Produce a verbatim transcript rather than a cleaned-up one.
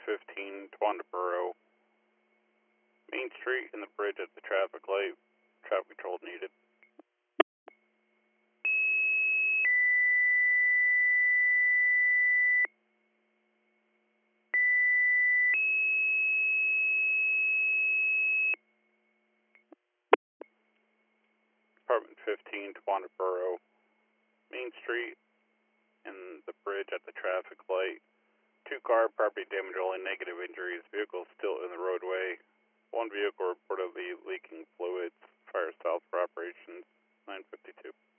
fifteen, Twandaburo. Main Street and the bridge at the traffic light. Traffic control needed. Apartment fifteen, Twandaburo. Main Street and the bridge at the traffic light. Two car property damage, only negative injuries. Vehicle still in the roadway. One vehicle reportedly leaking fluids. Fire south for operations. nine fifty-two.